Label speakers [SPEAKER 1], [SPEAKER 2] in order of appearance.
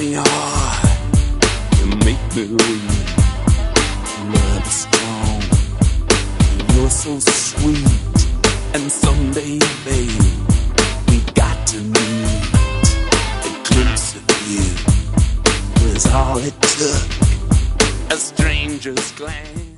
[SPEAKER 1] me hard, you make me weak. Love is strong, you're so sweet, and someday, babe, we got to meet. A glimpse of you was all it took, a stranger's glance.